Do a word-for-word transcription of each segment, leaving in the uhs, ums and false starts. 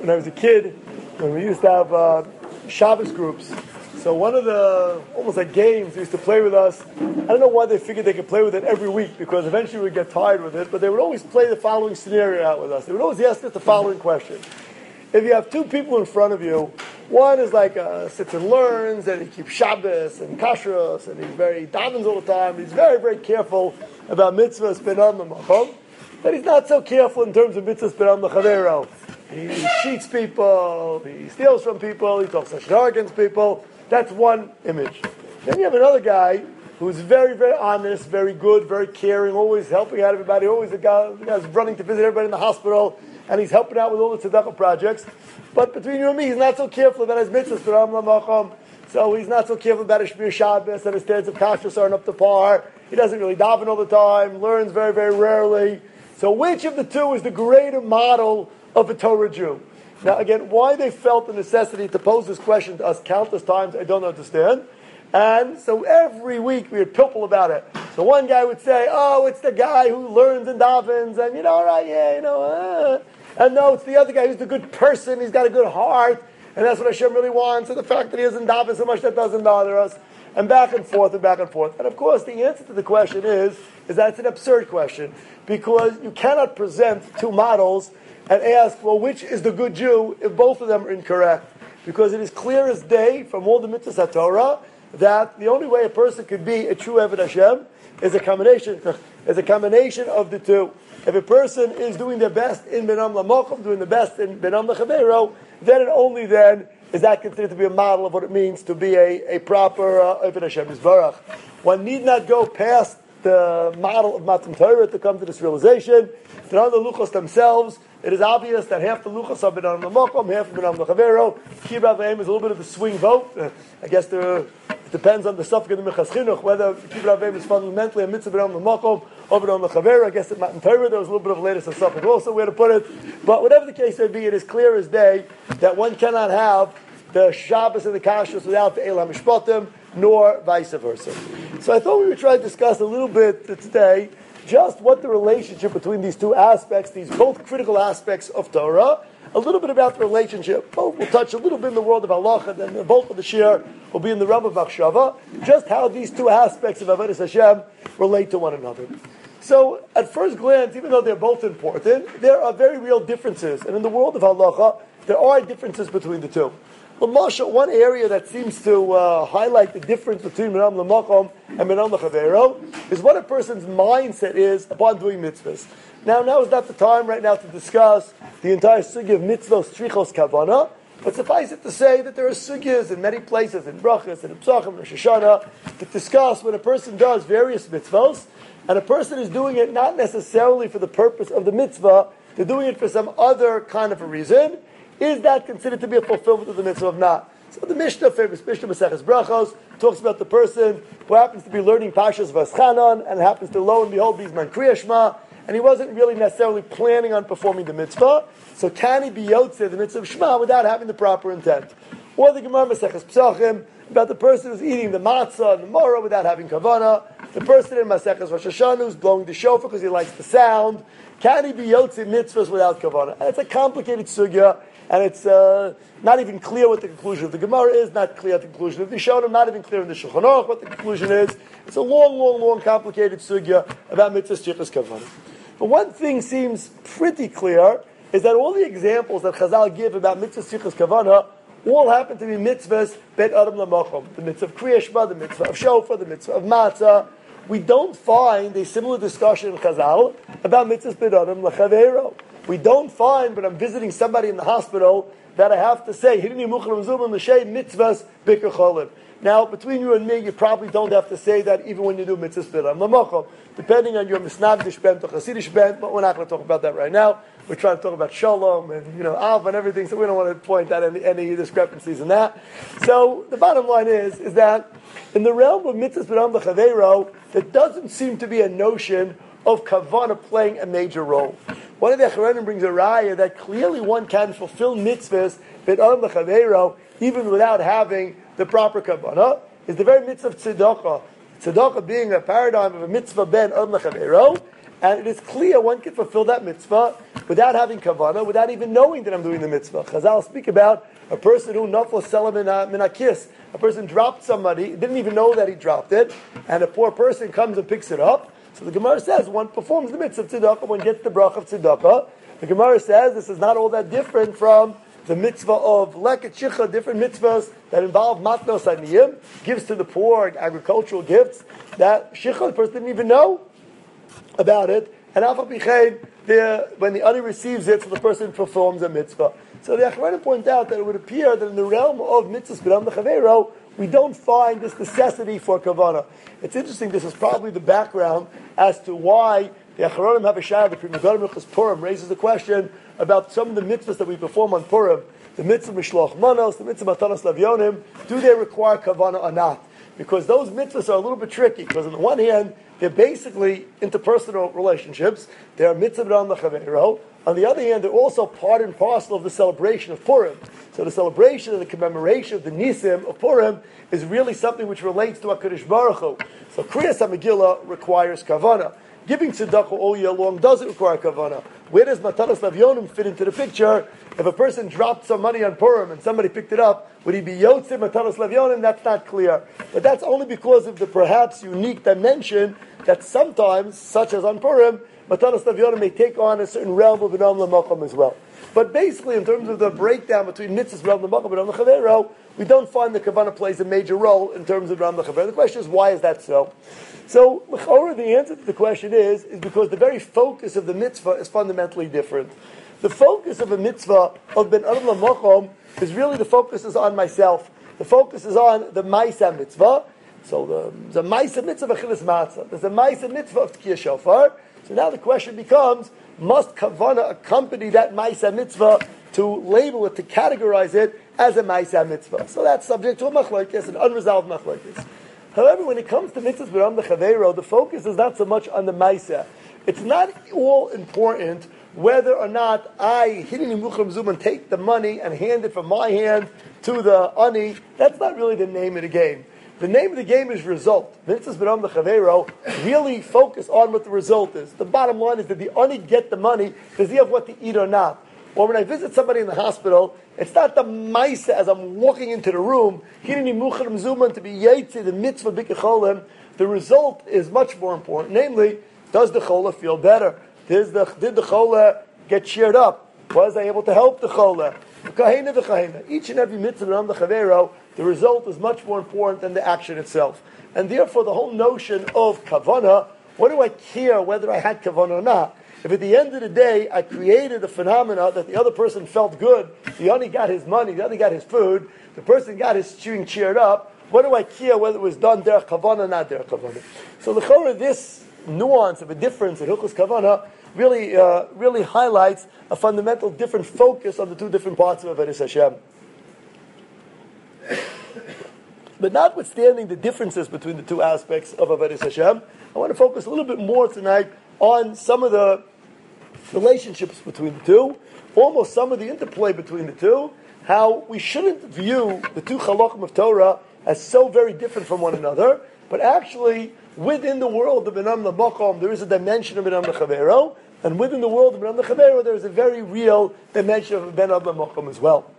when I was a kid, when we used to have uh, Shabbos groups. So one of the, almost like games, they used to play with us. I don't know why they figured they could play with it every week, because eventually we'd get tired with it, but they would always play the following scenario out with us. They would always ask us the following question. If you have two people in front of you, one is like uh, sits and learns, and he keeps Shabbos and kashrus, and he's very davens all the time. He's very, very careful about mitzvahs benam l'makom. But he's not so careful in terms of mitzvahs benam l'chavero. He cheats people, he steals from people, he talks lashon against people. That's one image. Then you have another guy who's very, very honest, very good, very caring, always helping out everybody, always the guy, the guy's running to visit everybody in the hospital, and he's helping out with all the tzedakah projects. But between you and me, he's not so careful about his mitzvahs, benam l'makom. So he's not so careful about his Shmir Shabbos, and his standards of kashrus aren't up to par. He doesn't really daven all the time, learns very, very rarely. So which of the two is the greater model of a Torah Jew? Now again, why they felt the necessity to pose this question to us countless times, I don't understand. And so every week we would pilpul about it. So one guy would say, oh, it's the guy who learns and davens, and you know, all right, yeah, you know, uh. and no, it's the other guy who's the good person, he's got a good heart, and that's what Hashem really wants, and the fact that he doesn't daven so much, that doesn't bother us, and back and forth and back and forth. And of course, the answer to the question is, is that it's an absurd question, because you cannot present two models and ask, well, which is the good Jew if both of them are incorrect? Because it is clear as day from all the mitzvahs HaTorah that the only way a person could be a true Eved Hashem is a combination, is a combination of the two. If a person is doing their best in Benam L'Mokum, doing the best in Benam L'Chavero, then and only then is that considered to be a model of what it means to be a, a proper uh, Eved Hashem Yisbarach. One need not go past the model of Matan Torah to come to this realization. That on the luchos themselves, it is obvious that half the luchos are Benam L'Mokum, half of Benam L'Chavero. Kibbutz Avim is a little bit of the swing vote. Uh, I guess there, it depends on the suffix of the Minchas Chinuch, whether Kibbutz Avim is fundamentally a mitzvah Benam L'Mokum or Benam L'Chavero. I guess at Matan Torah there was a little bit of latest and suffix also, where to put it. But whatever the case may be, it is clear as day that one cannot have the Shabbos and the Kashrus without the Elam Mishpatim, nor vice versa. So I thought we would try to discuss a little bit today just what the relationship between these two aspects, these both critical aspects of Torah, a little bit about the relationship. Both will touch a little bit in the world of halacha, and then the bulk of the shir will be in the realm of machshava, just how these two aspects of Avodas Hashem relate to one another. So, at first glance, even though they're both important, there are very real differences. And in the world of halacha, there are differences between the two. L'masha, one area that seems to uh, highlight the difference between Benam L'Makom and Benam L'Chavero is what a person's mindset is upon doing mitzvahs. Now, now is not the time right now to discuss the entire sugya of mitzvahs, strichos, kavana, but suffice it to say that there are sugyas in many places, in brachas, in psachim, in Rosh Hashanah, to discuss when a person does various mitzvahs, and a person is doing it not necessarily for the purpose of the mitzvah, they're doing it for some other kind of a reason. Is that considered to be a fulfillment of the mitzvah of not? So the Mishnah, famous Mishnah Maseches Brachos, talks about the person who happens to be learning Pashas Vaschanan and happens to, lo and behold, be Zman Kriya Shema, and he wasn't really necessarily planning on performing the mitzvah. So can he be Yotzei the mitzvah of Shema without having the proper intent? Or the Gemara Maseches Psachim about the person who's eating the matzah and the maror without having kavanah. The person in Maseches Rosh Hashanah who's blowing the shofar because he likes the sound. Can he be Yotzei mitzvahs without kavanah? And it's a complicated sugya. And it's uh, not even clear what the conclusion of the Gemara is, not clear what the conclusion of the Rishonim, not even clear in the Shulchan Aruch what the conclusion is. It's a long, long, long, complicated sugya about mitzvahs strichos kavanah. But one thing seems pretty clear is that all the examples that Chazal give about mitzvahs strichos kavanah all happen to be mitzvahs bet adam l'makom. The mitzvah of Kriya Shema, the mitzvah of shofar, the mitzvah of matzah. We don't find a similar discussion in Chazal about mitzvahs bet adam l'chavero. We don't find, when I'm visiting somebody in the hospital, that I have to say, Hirini muchal mzubim l'shei mitzvahs bikr cholim. Now, between you and me, you probably don't have to say that even when you do mitzvahs b'ram l'mochom, depending on your misnagdish bent or chasidish bent, but we're not going to talk about that right now. We're trying to talk about shalom and, you know, alv and everything, so we don't want to point out any, any discrepancies in that. So, the bottom line is, is that in the realm of mitzvahs b'ram l'chavero, there doesn't seem to be a notion of kavanah playing a major role. One of the Acharonim brings a raya that clearly one can fulfill mitzvahs b'adam l'chavero even without having the proper kavanah. Is the very mitzvah of tzedakah. Tzedakah being a paradigm of a mitzvah ben adam l'chavero, and it is clear one can fulfill that mitzvah without having kavanah, without even knowing that I'm doing the mitzvah. Chazal speak about a person who nafal selam min a kiss. A person dropped somebody, didn't even know that he dropped it, and a poor person comes and picks it up. So the Gemara says one performs the mitzvah of tzedakah, one gets the bracha of tzedakah. The Gemara says this is not all that different from the mitzvah of leket shicha, different mitzvahs that involve matnos aniyim, gives to the poor, agricultural gifts, that shicha, the person didn't even know about it, and alpha pichein, when the ani receives it, so the person performs a mitzvah. So the Achronim point out that it would appear that in the realm of mitzvahs b'dam l'chaveiro, we don't find this necessity for kavanah. It's interesting, this is probably the background as to why the Achronim have a shayla, the Pri Megadim Hilchos Purim raises the question about some of the mitzvahs that we perform on Purim, the mitzvah mishloach manos, the mitzvah matanos lavyonim, do they require kavanah or not? Because those mitzvahs are a little bit tricky, because on the one hand, they're basically interpersonal relationships. They are mitzvah b'dam l'chaveiro. On the other hand, they're also part and parcel of the celebration of Purim. So the celebration and the commemoration of the Nisim of Purim is really something which relates to HaKadosh Baruch Hu. So Kriyas HaMegillah requires kavanah. Giving tzedakah all year long doesn't require kavanah. Where does Matanos Lavyonim fit into the picture? If a person dropped some money on Purim and somebody picked it up, would he be Yotzei Matanos Lavyonim? That's not clear. But that's only because of the perhaps unique dimension that sometimes, such as on Purim, Matanos Lavyonim may take on a certain realm of B'nam L'Makom as well. But basically, in terms of the breakdown between mitzvahs, B'nam L'Makom, and B'nam L'Chaveiro, we don't find the kavanah plays a major role in terms of B'nam L'Chaveiro. The question is, why is that so? So, l'chorah, the answer to the question is, is because the very focus of the mitzvah is fundamentally different. The focus of a mitzvah of Ben Adam L'Makom is really the focus is on myself. The focus is on the Maisa mitzvah. So the, the Maisa mitzvah of Achilas Matzah. There's a Maisa mitzvah of Tkiyah Shofar. So now the question becomes, must kavanah accompany that Maisa mitzvah to label it, to categorize it as a Maisa mitzvah? So that's subject to a machlokes, an unresolved machlokes. However, when it comes to mitzvahs b'ram l'chaveiro, the focus is not so much on the Maisa. It's not all important whether or not I hidden in Muchram Zum and take the money and hand it from my hand to the ani. That's not really the name of the game. The name of the game is result. Mitzvahs b'ram l'chaveiro really focus on what the result is. The bottom line is, did the ani get the money? Does he have what to eat or not? Or when I visit somebody in the hospital, it's not the maisa as I'm walking into the room, hineni mucharim zuman to be yaitzi, the mitzvah b'kecholim. The result is much more important. Namely, does the chola feel better? Does the, did the chola get cheered up? Was I able to help the chola? Kahena v'chahena. Each and every mitzvah b'ram l'chaveiro, the result is much more important than the action itself. And therefore, the whole notion of kavanah, what do I care whether I had kavanah or not? If at the end of the day I created a phenomena that the other person felt good, the ani got his money, the other got his food, the person got his chewing cheered up, what do I care whether it was done derech kavanah or not derech kavanah? So the chorah, this nuance of a difference in Hilchos Kavanah really uh, really highlights a fundamental different focus on the two different parts of Avodas Hashem. But notwithstanding the differences between the two aspects of Avodas Hashem, I want to focus a little bit more tonight on some of the relationships between the two, almost some of the interplay between the two, how we shouldn't view the two halachim of Torah as so very different from one another, but actually within the world of B'nam L'Makom there is a dimension of B'nam L'Chaveiro, and within the world of B'nam L'Chaveiro there is a very real dimension of B'nam L'Makom as well.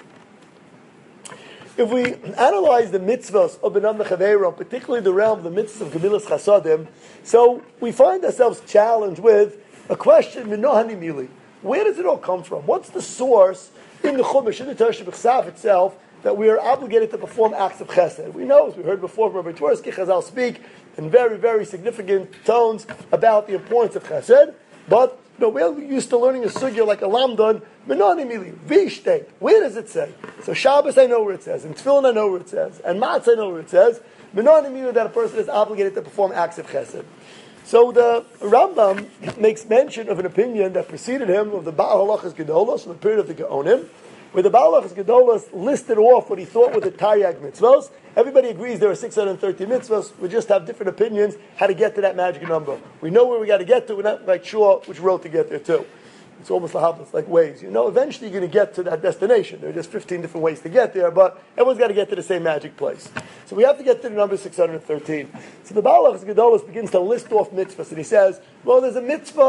If we analyze the mitzvahs of B'nam L'Chaveiro, particularly the realm of the mitzvahs of Gemilas Chasadim, so we find ourselves challenged with a question, Minohani Mili. Where does it all come from? What's the source in the Chumash, in the Torah Shebechsav itself, that we are obligated to perform acts of chesed? We know, as we heard before from Rabbi Twersky, Chazal speak in very, very significant tones about the importance of chesed, but no, we're used to learning a sugya like a lamdan, Menani Mili, Vishteit. Where does it say? So Shabbos I know where it says, and Tefillin I know where it says, and Matzah I know where it says, Menani Mili, that a person is obligated to perform acts of chesed. So the Rambam makes mention of an opinion that preceded him of the Baal Halachas Gedolos from the period of the Gaonim, where the Baal Halachas Gedolos listed off what he thought were the Taryag mitzvahs. Everybody agrees there are six hundred thirty mitzvahs. We just have different opinions how to get to that magic number. We know where we got to get to. We're not quite sure which road to get there to. It's almost like, it's like ways. You know, eventually you're going to get to that destination. There are just fifteen different ways to get there, but everyone's got to get to the same magic place. So we have to get to the number six hundred thirteen. So the Baal Halachas Gedolos begins to list off mitzvahs, and he says, well, there's a mitzvah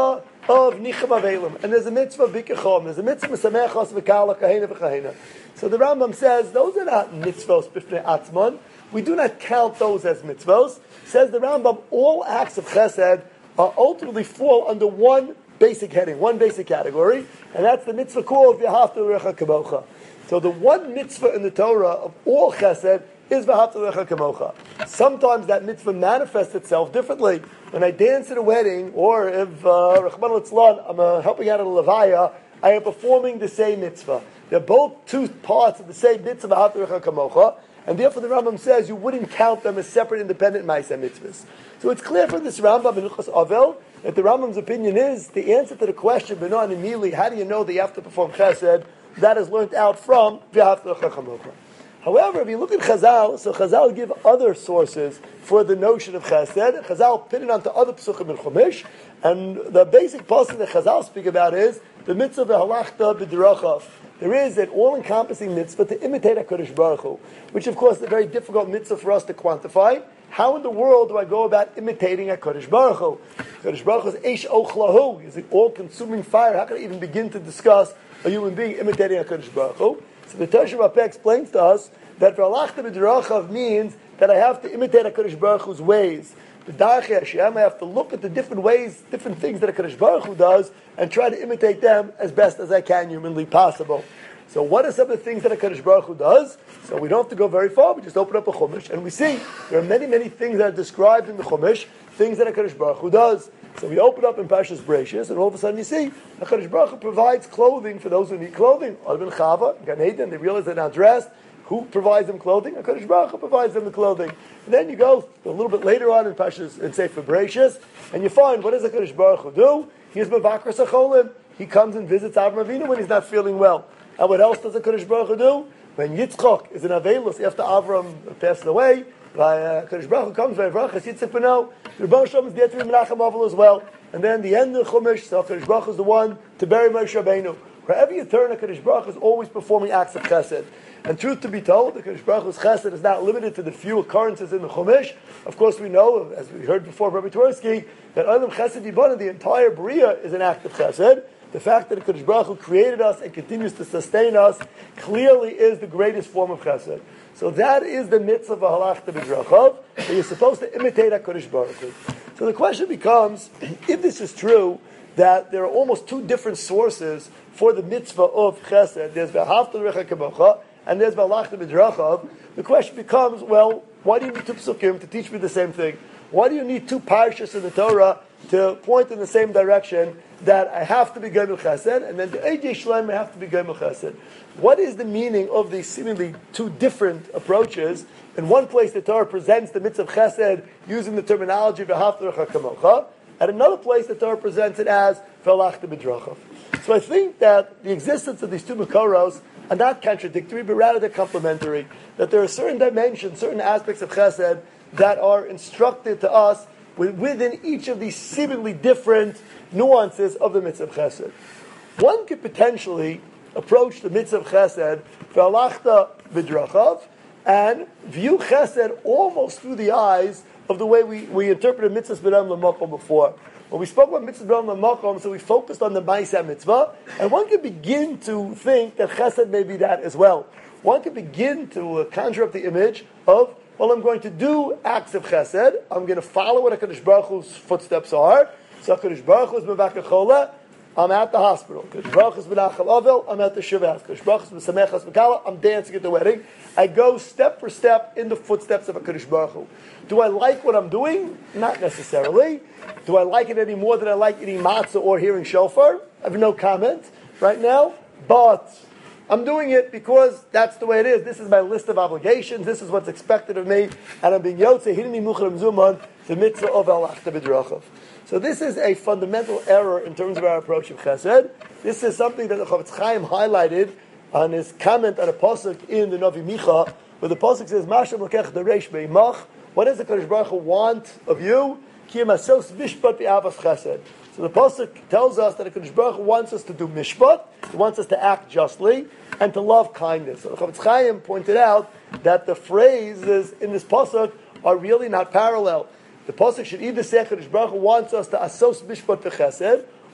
of Nicham Avelim, and there's a mitzvah of Bikachom, there's a mitzvah of Samechos V'Kala Kahena V'Kahena. So the Rambam says, those are not mitzvos b'fnei atzmon. We do not count those as mitzvos. Says the Rambam, all acts of chesed are ultimately fall under one basic heading, one basic category, and that's the mitzvah called V'ahavta l'recha kamocha. So the one mitzvah in the Torah of all chesed is V'ahavta l'recha kamocha. Sometimes that mitzvah manifests itself differently. When I dance at a wedding, or if uh, Rachman Litzlan, I'm uh, helping out at a levaya, I am performing the same mitzvah. They're both two parts of the same mitzvah, V'ahavta l'recha kamocha, and therefore the Rambam says you wouldn't count them as separate, independent Ma'aseh mitzvahs. So it's clear from this Rambam in Hilchos Avel that the Rambam's opinion is the answer to the question, Benon and Mili, how do you know that you have to perform chesed? That is learned out from V'ahavta l'recha kamocha. However, if you look at Chazal, so Chazal give other sources for the notion of chesed. Chazal pin it onto other psuchim in Chumash, and the basic pasuk that Chazal speak about is the mitzvah v'halachta b'derachav. There is an all-encompassing mitzvah to imitate HaKadosh Baruch Hu, which of course is a very difficult mitzvah for us to quantify. How in the world do I go about imitating HaKadosh Baruch Hu? HaKadosh Baruch Hu is Eish Ochlahu. He's an all-consuming fire. How can I even begin to discuss a human being imitating HaKadosh Baruch Hu? So the Tosh Rapeh explains to us that v'halachta b'derachav means that I have to imitate HaKadosh Baruch Hu's ways. B'darchei Hashem, I have to look at the different ways, different things that HaKadosh Baruch Hu does, and try to imitate them as best as I can, humanly possible. So what are some of the things that HaKadosh Baruch Hu does? So we don't have to go very far, we just open up a Chumash, and we see there are many, many things that are described in the Chumash, things that HaKadosh Baruch Hu does. So we open up in Parshas Bereishis, and all of a sudden you see HaKadosh Baruch Hu provides clothing for those who need clothing. Adam and Chava, Gan Eden, they realize they're not dressed. Who provides them clothing? HaKadosh Baruch Hu provides them the clothing. And then you go a little bit later on in Parshas, in Sefer Bereishis, and you find, what does HaKadosh Baruch Hu do? He's Mevakar Sacholim. He comes and visits Avram Avinu when he's not feeling well. And what else does HaKadosh Baruch Hu do? When Yitzchak is in Avelus, after Avram passed away, HaKadosh Baruch Hu comes by Vrachas Yitzchak B'no. The Rebbeinu Shalom is there to be Menachem Avel as well. And then the end of the Chumash, so HaKadosh Baruch Hu is the one to bury Moshe Rabbeinu. Wherever you turn, HaKadosh Baruch Hu is always performing acts of chesed. And truth to be told, the HaKadosh Baruch Hu's chesed is not limited to the few occurrences in the Chumash. Of course, we know, as we heard before from Rabbi Twersky, that Olam Chesed Yibana, the entire Bria, is an act of chesed. The fact that HaKadosh Baruch Hu created us and continues to sustain us clearly is the greatest form of chesed. So that is the mitzvah of halachta b'drachav, that you're supposed to imitate HaKadosh Baruch Hu. So the question becomes, if this is true, that there are almost two different sources for the mitzvah of chesed. There's v'ahavta l'recha kamocha, and there's v'halachta b'drachav. The question becomes, well, why do you need two psukim to teach me the same thing? Why do you need two parashas in the Torah to point in the same direction, that I have to be Gomel Chesed, and then the Eidei Shlem I have to be Gomel Chesed? What is the meaning of these seemingly two different approaches? In one place the Torah presents the mitzvah of Chesed using the terminology v'ahavta l'recha kamocha. At another place the Torah presents it as v'halachta b'drachav. So I think that the existence of these two Makoros are not contradictory, but rather they're complementary. That there are certain dimensions, certain aspects of Chesed that are instructed to us within each of these seemingly different nuances of the mitzvah of chesed. One could potentially approach the mitzvah of chesed v'halachta b'drachav and view chesed almost through the eyes of the way we, we interpreted mitzvahs b'nam l'makom before. When we spoke about mitzvahs b'nam l'makom, so we focused on the ma'aseh mitzvah, and one could begin to think that chesed may be that as well. One could begin to uh, conjure up the image of, well, I'm going to do acts of chesed. I'm going to follow what HaKadosh Baruch Hu's footsteps are. So HaKadosh Baruch Hu is mevakar chola, I'm at the hospital. HaKadosh Baruch Hu is menachem avel, I'm at the shiva. HaKadosh Baruch Hu is b'samechas b'kala, I'm dancing at the wedding. I go step for step in the footsteps of HaKadosh Baruch Hu. Do I like what I'm doing? Not necessarily. Do I like it any more than I like eating matzah or hearing shofar? I have no comment right now. But I'm doing it because that's the way it is. This is my list of obligations. This is what's expected of me. And I'm being yotze, hinni mucharam zuman, the mitzvah of halachta b'drachav. So this is a fundamental error in terms of our approach of chesed. This is something that the Chofetz Chaim highlighted on his comment on a pasuk in the Navi Micha, where the pasuk says, Mashem l'kech dereish be'imach. What does the HaKadosh Baruch Hu want of you? Ki masos mishpat bi'avas chesed. So the pasuk tells us that the HaKadosh Baruch Hu wants us to do mishpat, he wants us to act justly, and to love kindness. So the Chofetz Chaim pointed out that the phrases in this pasuk are really not parallel. The pasuk should either say HaKadosh Baruch Hu wants us to asos mishpat v'chesed,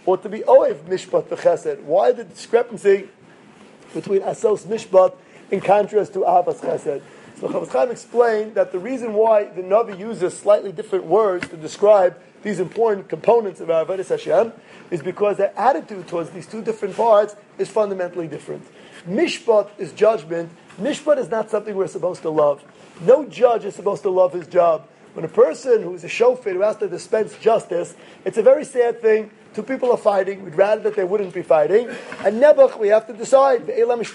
or to be oev mishpat v'chesed? Why the discrepancy between asos mishpat in contrast to ahavas chesed? So Chofetz Chaim explained that the reason why the Navi uses slightly different words to describe these important components of our Avodas Hashem is because their attitude towards these two different parts is fundamentally different. Mishpat is judgment. Mishpat is not something we're supposed to love. No judge is supposed to love his job. When a person who is a shofet who has to dispense justice, it's a very sad thing. Two people are fighting. We'd rather that they wouldn't be fighting. And nebuch, we have to decide.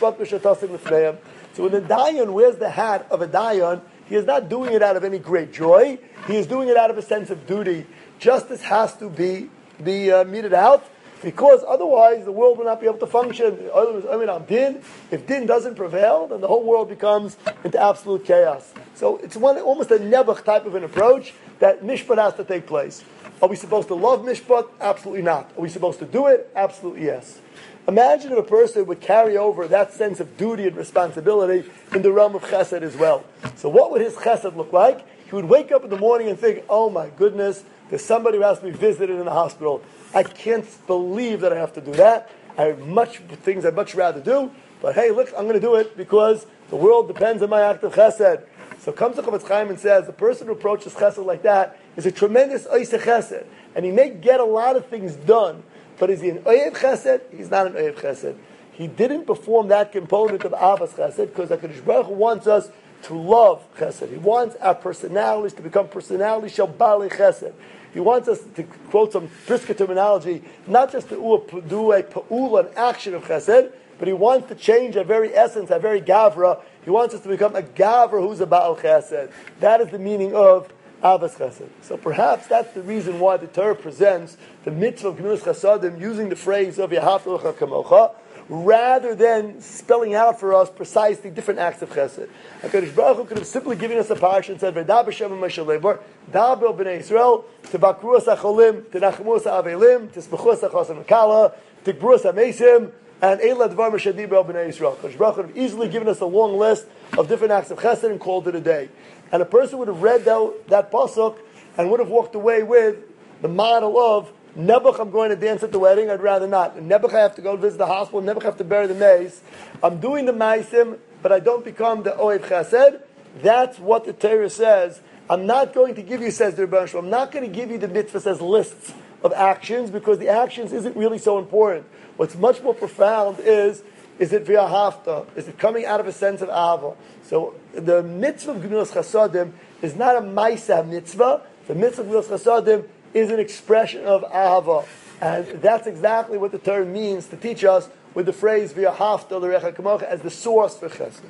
So when the dayan wears the hat of a dayan, he is not doing it out of any great joy. He is doing it out of a sense of duty. Justice has to be be uh, meted out, because otherwise the world will not be able to function. I mean, on din, if din doesn't prevail, then the whole world becomes into absolute chaos. So it's one almost a nebuch type of an approach that mishpat has to take place. Are we supposed to love mishpat? Absolutely not. Are we supposed to do it? Absolutely yes. Imagine if a person would carry over that sense of duty and responsibility in the realm of chesed as well. So what would his chesed look like? He would wake up in the morning and think, oh my goodness, there's somebody who has to be visited in the hospital. I can't believe that I have to do that. I have much things I'd much rather do, but hey, look, I'm going to do it because the world depends on my act of chesed. So comes the Chofetz Chaim and says, the person who approaches chesed like that is a tremendous oiseh chesed, and he may get a lot of things done, but is he an oyev chesed? He's not an oyev chesed. He didn't perform that component of avas chesed because HaKadosh Baruch Hu wants us to love chesed. He wants our personalities to become personalities shel bali chesed. He wants us to quote some Brisker terminology, not just to do a pa'ul, an action of chesed, but he wants to change our very essence, our very gavra. He wants us to become a gavra who's a Baal chesed. That is the meaning of avas chesed. So perhaps that's the reason why the Torah presents the mitzvah of Gemilas Chasadim using the phrase of Yahavta L'cha Kamocha, rather than spelling out for us precisely different acts of chesed. HaKadosh Baruch Hu could have simply given us a parsha and said, V'da b'shem Moshe Leibor, Da'abel b'nei Yisrael, Tebakru ha'cholim, Tenachmu ha'avelim, Tisbechu ha'chasam ha'kala, Tikbru ha'mesim, and Eila Dvar Moshe Dibel b'nei Yisrael. HaKadosh Baruch Hu could have easily given us a long list of different acts of chesed and called it a day. And a person would have read that, that pasuk and would have walked away with the model of Nebuch, I'm going to dance at the wedding, I'd rather not. Nebuch, I have to go visit the hospital. Nebuch, I have to bury the mace. I'm doing the maisim, but I don't become the oev chesed. That's what the Torah says. I'm not going to give you, says the Rebbe Shlomo, I'm not going to give you the mitzvah says lists of actions, because the actions isn't really so important. What's much more profound is, is it via hafta? Is it coming out of a sense of ava? So the mitzvah of Gemilas Chasadim is not a maisa mitzvah. The mitzvah of Gemilas Chasadim is an expression of ahava. And that's exactly what the Torah means to teach us with the phrase v'yahavta l'recha kamocha as the source for chesed.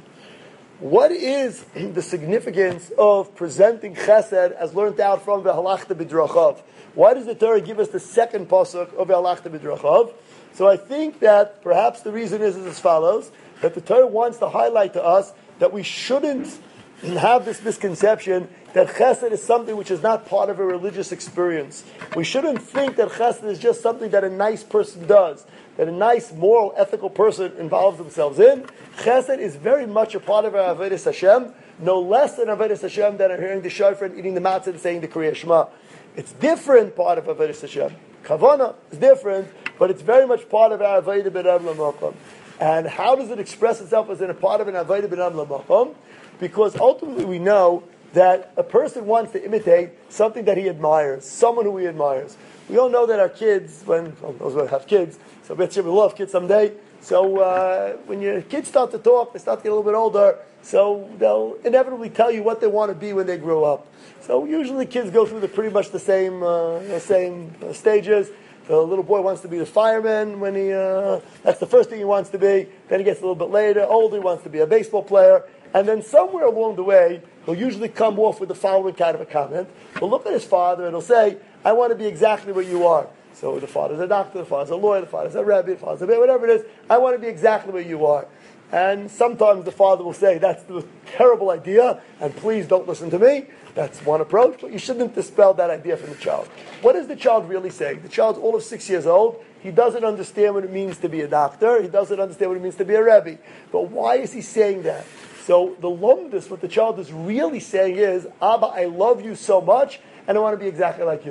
What is the significance of presenting chesed as learned out from v'halachta b'drachav? Why does the Torah give us the second pasuk of v'halachta b'drachav? So I think that perhaps the reason is, is as follows, that the Torah wants to highlight to us that we shouldn't have this misconception that chesed is something which is not part of a religious experience. We shouldn't think that chesed is just something that a nice person does, that a nice, moral, ethical person involves themselves in. Chesed is very much a part of our Avodas Hashem, no less than Avodas Hashem than hearing the shofar and eating the matzah and saying the Kriya Shema. It's different part of Avodas Hashem. Kavana is different, but it's very much part of our Avodah B'Ram L'Makom. And how does it express itself as in a part of an Avodah B'Ram L'Makom? Because ultimately we know that a person wants to imitate something that he admires, someone who he admires. We all know that our kids, when well, those who have kids, so we will have kids someday. So uh, when your kids start to talk, they start to get a little bit older, so they'll inevitably tell you what they want to be when they grow up. So usually kids go through the pretty much the same uh, the same uh, stages. The little boy wants to be the fireman when he, uh, that's the first thing he wants to be. Then he gets a little bit later, older, he wants to be a baseball player. And then somewhere along the way, he'll usually come off with the following kind of a comment. He'll look at his father and he'll say, I want to be exactly what you are. So the father's a doctor, the father's a lawyer, the father's a rabbi, the father's a whatever it is. I want to be exactly what you are. And sometimes the father will say, that's a terrible idea, and please don't listen to me. That's one approach, but you shouldn't dispel that idea from the child. What is the child really saying? The child's all of six years old. He doesn't understand what it means to be a doctor. He doesn't understand what it means to be a rabbi. But why is he saying that? So the lumdus, what the child is really saying is, Abba, I love you so much, and I want to be exactly like you.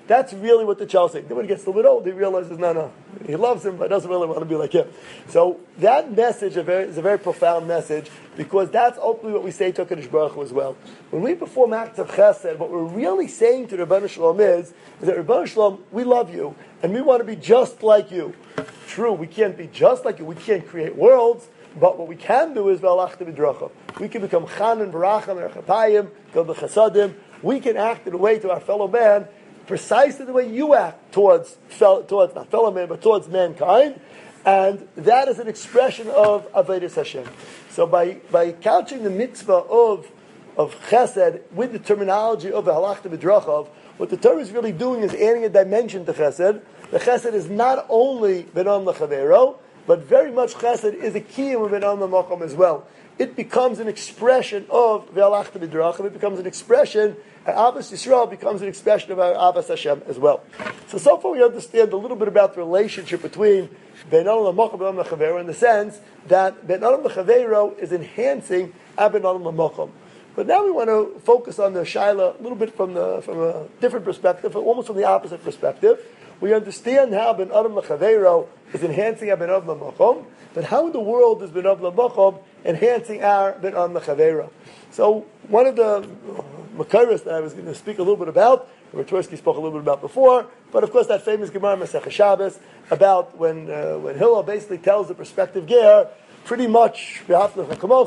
That's really what the child's saying. Then when he gets a little bit old, he realizes, no, no, he loves him, but doesn't really want to be like him. So that message is a very, is a very profound message, because that's ultimately what we say to HaKadosh Baruch Hu as well. When we perform acts of chesed, what we're really saying to Ribono Shel Olam is, is that Ribono Shel Olam, we love you, and we want to be just like you. True, we can't be just like you, we can't create worlds, but what we can do is V'alachta b'drachav. We can become Chanan, Baracham, Erchatayim, go b'chasadim. We can act in a way to our fellow man precisely the way you act towards, towards not fellow man, but towards mankind. And that is an expression of Avodas Hashem. So by, by couching the mitzvah of, of chesed with the terminology of V'alachta b'drachav, what the Torah is really doing is adding a dimension to chesed. The chesed is not only ben adam l'chavero, but very much chesed is a kiyum of ben adam l'makom as well. It becomes an expression of V'alachta b'drachav. It becomes an expression, and Abbas Yisrael becomes an expression of our Abbas Hashem as well. So, so far we understand a little bit about the relationship between ben adam l'makom and ben adam l'chavero, in the sense that ben adam l'chavero is enhancing our ben adam l'makom. But now we want to focus on the shaila a little bit from the from a different perspective, almost from the opposite perspective. We understand how ben adam l'chavero is enhancing our ben adam l'makom, but how in the world is ben adam l'makom enhancing our ben adam l'chavero? So one of the makaros that I was going to speak a little bit about, Ratorsky spoke a little bit about before, but of course that famous Gemara Masechah Shabbos about when uh, when Hillel basically tells the prospective ger, pretty much, whatever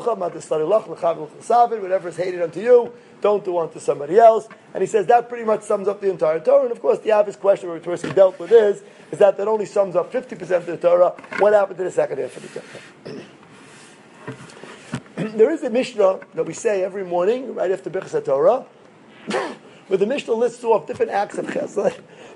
is hated unto you, don't do unto somebody else. And he says that pretty much sums up the entire Torah. And of course, the obvious question where Ratorsky dealt with is, is that that only sums up fifty percent of the Torah. What happened to the second half of the Torah? There is a Mishnah that we say every morning, right after Birchas HaTorah, where the Mishnah lists off different acts of chesed.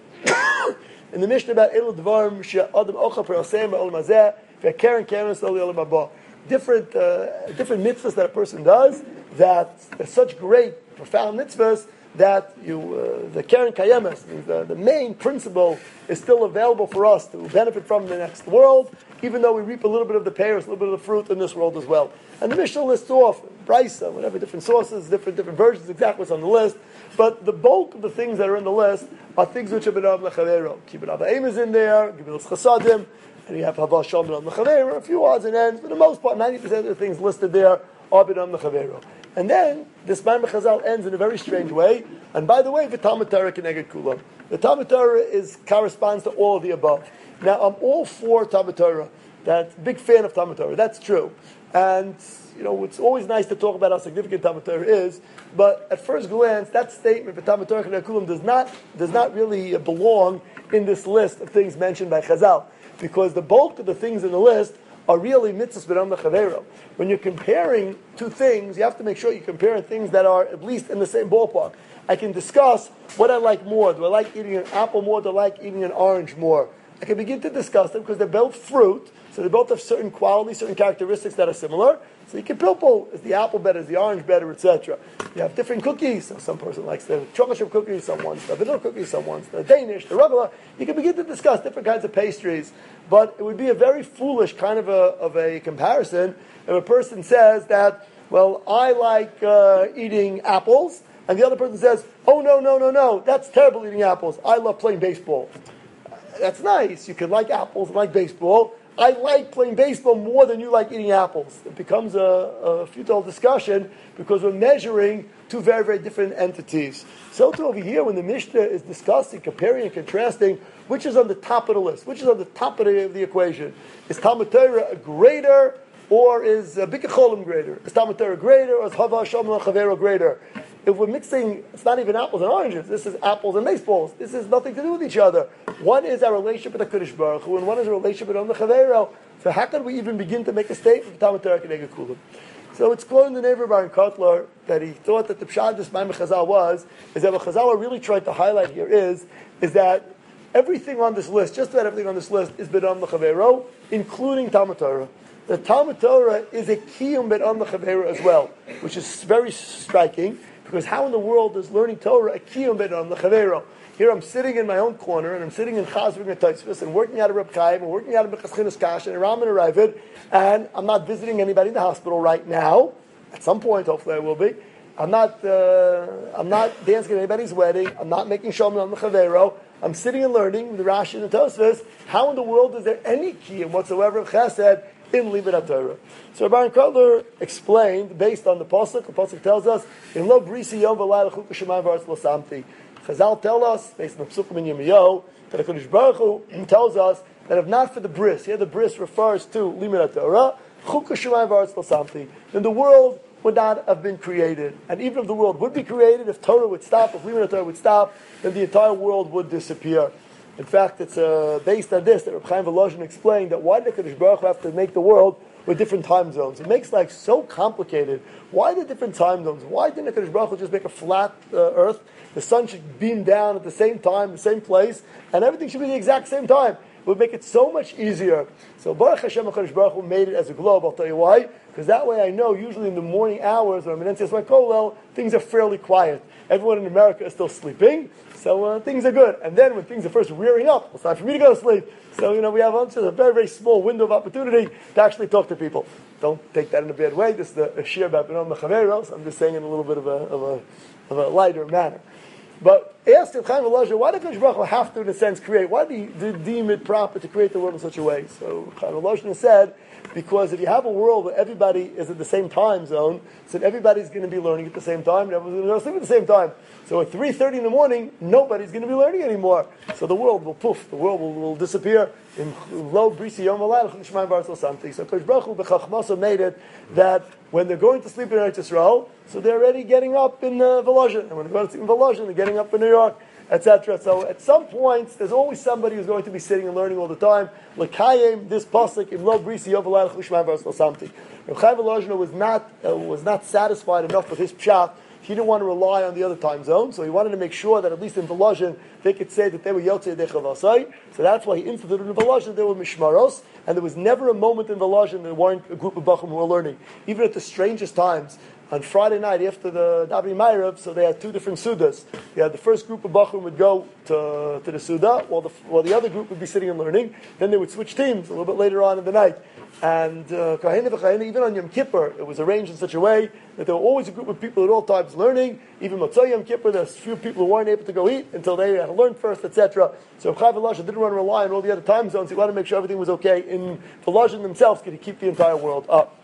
In the Mishnah about Elu Dvarim, She'adam Ocha Perosem Ba'olam Hazeh, Ve'keren Keren Slowly Olam Haba. Different, uh, different mitzvahs that a person does that are such great, profound mitzvahs that you, uh, the Keren Kayemes, the, the main principle, is still available for us to benefit from in the next world, even though we reap a little bit of the pears, a little bit of the fruit in this world as well. And the Mishnah lists off, Brisa, whatever, different sources, different different versions, exactly what's on the list. But the bulk of the things that are in the list are things which are ben adam l'chavero. Kibbut Avayim is in there, Gemilas Chasadim, and you have Hava Shalom ben adam l'chavero, a few odds and ends. For the most part, ninety percent of the things listed there are ben adam l'chavero. And then, this Maimon Chazal ends in a very strange way. And by the way, the Talmud Torah keneged kulam. The Talmud Torah is, corresponds to all of the above. Now, I'm all for Talmud Torah. That's big fan of Talmud Torah. That's true. And, you know, it's always nice to talk about how significant Talmud Torah is, but at first glance, that statement, Talmud Torah keneged kulam, does not, does not really belong in this list of things mentioned by Chazal. Because the bulk of the things in the list are really mitzvahs ben adam l'chavero. When you're comparing two things, you have to make sure you're comparing things that are at least in the same ballpark. I can discuss what I like more. Do I like eating an apple more? Do I like eating an orange more? I can begin to discuss them because they're both fruit, so they both have certain qualities, certain characteristics that are similar. So you can pilpul, is the apple better, is the orange better, et cetera. You have different cookies. So some person likes the chocolate chip cookies, some wants the vanilla cookies, some wants the Danish, the regular. You can begin to discuss different kinds of pastries, but it would be a very foolish kind of a, of a comparison if a person says that, well, I like uh, eating apples, and the other person says, oh, no, no, no, no, that's terrible eating apples. I love playing baseball. That's nice. You can like apples and like baseball. I like playing baseball more than you like eating apples. It becomes a, a futile discussion because we're measuring two very, very different entities. So too over here, when the Mishnah is discussing, comparing and contrasting, which is on the top of the list, which is on the top of the, of the equation, is Talmud Torah greater or is uh, Bikkur Cholim greater? Is Talmud Torah greater or is Hava Shalom l'chavero greater? If we're mixing, it's not even apples and oranges. This is apples and baseballs. This has nothing to do with each other. One is our relationship with the HaKadosh Baruch Hu, and one is a relationship with the Chavero. So how can we even begin to make a statement of Talmud Torah keneged kulam? So it's clear in the neighbor Baron Kotler that he thought that the pshat this Maimon Chazal was, is that what Chazal are really trying to highlight here is, is that everything on this list, just about everything on this list, is ben adam l'chavero, including Talmud Torah. The Talmud Torah is a kiyum ben adam l'chavero as well, which is very striking. Because how in the world is learning Torah a kiyum ben adam l'chavero? Here I'm sitting in my own corner, and I'm sitting in Chazvik and Tosfos, and working out of Reb Chaim, and working out of Bechas Chinas Kash, and Ram and Ravid, and I'm not visiting anybody in the hospital right now. At some point, hopefully I will be. I'm not, uh, I'm not dancing at anybody's wedding. I'm not making shalom on the chavero. I'm sitting and learning with the Rashi and the Tosfos. How in the world is there any kiyum whatsoever of chesed in Limud Torah? So Baron Kotler explained, based on the pasuk. The pasuk tells us, "In lo brisi yom v'layla chukah shemayim v'aretz lo samti." Chazal tell us, based on the psukim in Yirmiyahu, that the Kodesh Baruch Hu tells us that if not for the bris, here the bris refers to Limud Torah, chukah shemayim v'aretz lo samti, then the world would not have been created. And even if the world would be created, if Torah would stop, if Limud Torah would stop, then the entire world would disappear. In fact, it's uh, based on this that Reb Chaim Volozhin explained that why did Kadosh Baruch Hu have to make the world with different time zones? It makes life so complicated. Why the different time zones? Why didn't Kadosh Baruch Hu just make a flat uh, earth? The sun should beam down at the same time, the same place, and everything should be the exact same time. It would make it so much easier. So Baruch Hashem HaKadosh Baruch Hu made it as a globe. I'll tell you why. Because that way I know usually in the morning hours when I'm in N C S Y Kollel, things are fairly quiet. Everyone in America is still sleeping, so uh, things are good. And then when things are first rearing up, it's time for me to go to sleep. So, you know, we have just a very, very small window of opportunity to actually talk to people. Don't take that in a bad way. This is a shir about Benom Mechaveros. I'm just saying in a little bit of a, of a, of a lighter manner. But asked Chaim Volozhin, why did Kadosh Baruch Hu have to, in a sense, create? Why did he deem it proper to create the world in such a way? So Chaim Volozhin said, because if you have a world where everybody is at the same time zone, so everybody's going to be learning at the same time, and everyone's going to go to sleep at the same time. So at three thirty in the morning, nobody's going to be learning anymore. So the world will poof, the world will, will disappear. In low brisi yom alayla chishmayim v'aretz lo samti. So Kadosh Baruch Hu b'chachmasa made it that when they're going to sleep in Eretz Yisrael, so they're already getting up in uh, Volozhin, and when they're going to sleep in Volozhin, they're getting up in New York, et cetera. So at some points, there's always somebody who's going to be sitting and learning all the time. L'kayim, this pasuk in lo brisi yom alayla chishmayim v'aretz lo samti. Reb Chaim Volozhin was not uh, was not satisfied enough with his pshat. He didn't want to rely on the other time zone, so he wanted to make sure that at least in Volozhin, they could say that they were Yotzei Dechavasai. So that's why he instituted in Volozhin that they were Mishmaros, and there was never a moment in Volozhin that there weren't a group of Bachim who were learning. Even at the strangest times, on Friday night after the Davening Ma'ariv, so they had two different Sudas. They had the first group of Bachim would go to, to the Suda, while the, while the other group would be sitting and learning. Then they would switch teams a little bit later on in the night. And uh, even on Yom Kippur, it was arranged in such a way that there were always a group of people at all times learning. Even Motzei Yom Kippur, there's a few people who weren't able to go eat until they had to learn first, et cetera. So Chaim Volozhin didn't want to rely on all the other time zones. He wanted to make sure everything was okay. In Volozhin themselves, could he keep the entire world up?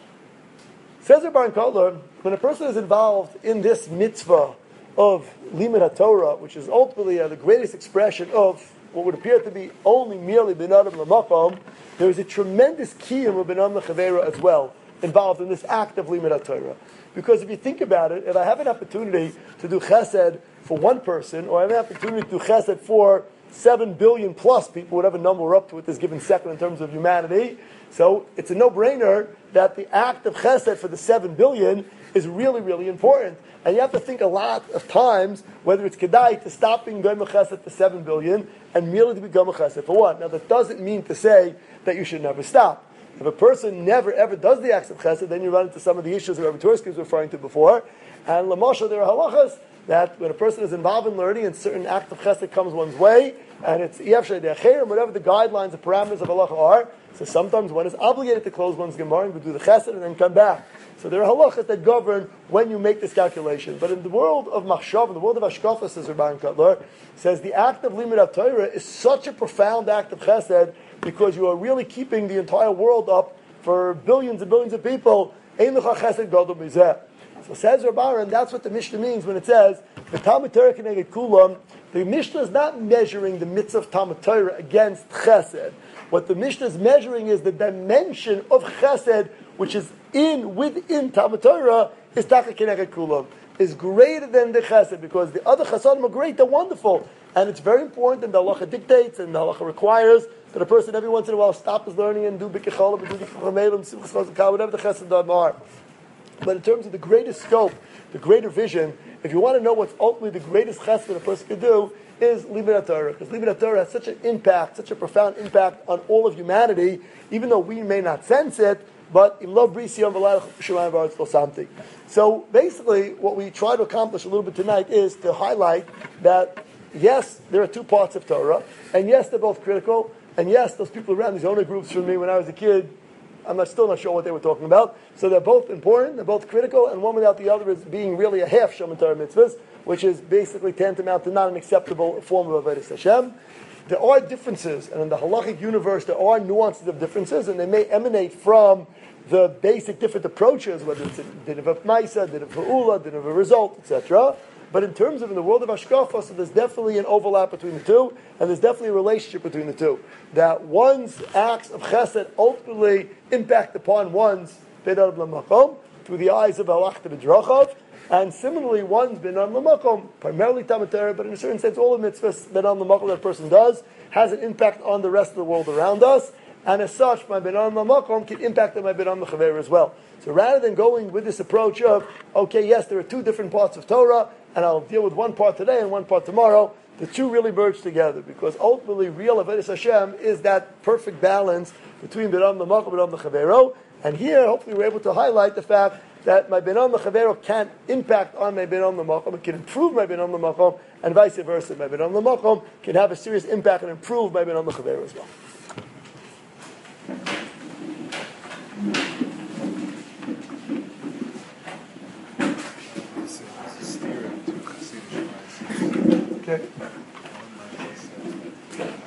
Says Baron Kotler, when a person is involved in this mitzvah of Limud HaTorah, which is ultimately uh, the greatest expression of what would appear to be only merely bin adam l'makom, there is a tremendous kiyum of bin adam l'chavera as well involved in this act of Limud HaTorah. Because if you think about it, if I have an opportunity to do chesed for one person, or I have an opportunity to do chesed for seven billion plus people, whatever number we're up to at this given second in terms of humanity, so it's a no-brainer that the act of chesed for the seven billion is really, really important. And you have to think a lot of times whether it's kedai to stop being goyim chesed for seven billion and merely to be goyim chesed for one. Now that doesn't mean to say that you should never stop. If a person never ever does the acts of chesed, then you run into some of the issues that Rabbi Tursky was referring to before. And Lamosha, there are halachas that when a person is involved in learning and certain act of chesed comes one's way, and it's yefshay de'acher, whatever the guidelines, the parameters of halacha are, so sometimes one is obligated to close one's gemara and go do the chesed and then come back. So there are halachas that govern when you make this calculation. But in the world of machshav, in the world of hashkafa, says Baron Kotler, says the act of limud HaTorah is such a profound act of chesed because you are really keeping the entire world up for billions and billions of people. Ein lecha chesed gadol mizeh. So says Rabbi, and that's what the Mishnah means when it says the Talmud Torah keneged kulam. The Mishnah is not measuring the mitzvah of Talmud Torah against chesed. What the Mishnah is measuring is the dimension of chesed, which is in within Talmud Torah, is taka keneged kulam, is greater than the chesed, because the other chesadim are great, they're wonderful, and it's very important. And the halacha dictates, and the halacha requires that a person every once in a while stop his learning and do b'kecholim, and do b'kecholim, whatever the chesadim are. But in terms of the greatest scope, the greater vision, if you want to know what's ultimately the greatest chesed a person can do, is Limud HaTorah. Because Limud HaTorah has such an impact, such a profound impact on all of humanity, even though we may not sense it, but im lo brisi yom v'layla shemayim v'aretz lo samti. So basically, what we try to accomplish a little bit tonight is to highlight that, yes, there are two parts of Torah, and yes, they're both critical, and yes, those people around these owner groups from me when I was a kid, I'm not, still not sure what they were talking about. So they're both important, they're both critical, and one without the other is being really a half Shemitah Torah mitzvahs, which is basically tantamount to not an acceptable form of Avodas Hashem. There are differences, and in the halachic universe there are nuances of differences, and they may emanate from the basic different approaches, whether it's a din of a Maisa, din of a Ula, din of a result, et cetera. But in terms of in the world of Hashkafa, so there's definitely an overlap between the two, and there's definitely a relationship between the two. That one's acts of chesed ultimately impact upon one's Beinan L'Makom through the eyes of Halachta B'Drachav, and similarly one's Beinan L'Makom, primarily Talmud Torah, but in a certain sense all the mitzvahs Beinan L'Makom that a person does has an impact on the rest of the world around us, and as such, my Beinan L'Makom can impact on my Beinan L'Chaver as well. So rather than going with this approach of, okay, yes, there are two different parts of Torah, and I'll deal with one part today and one part tomorrow, the two really merge together, because ultimately real Avodas Hashem is that perfect balance between Beinan L'Makom and Beinan L'Chavero, and here hopefully we're able to highlight the fact that my Beinan L'Chavero can impact on my Beinan L'Makom, it can improve my Beinan L'Makom, and vice versa. My Beinan L'Makom can have a serious impact and improve my Beinan L'Chavero as well. Okay.